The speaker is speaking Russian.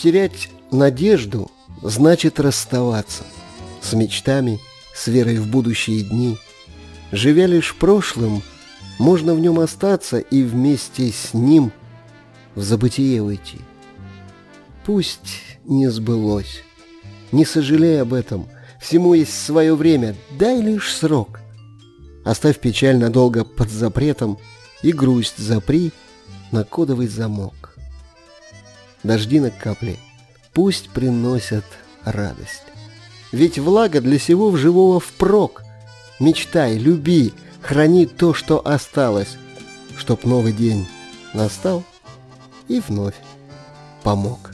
Терять надежду значит расставаться с мечтами, с верой в будущие дни. Живя лишь прошлым, можно в нем остаться и вместе с ним в забытие уйти. Пусть не сбылось, не сожалей об этом, всему есть свое время, дай лишь срок. Оставь печаль надолго под запретом и грусть запри на кодовый замок. Дожди на капли пусть приносят радость, ведь влага для сего живого впрок. Мечтай, люби, храни то, что осталось, чтоб новый день настал и вновь помог.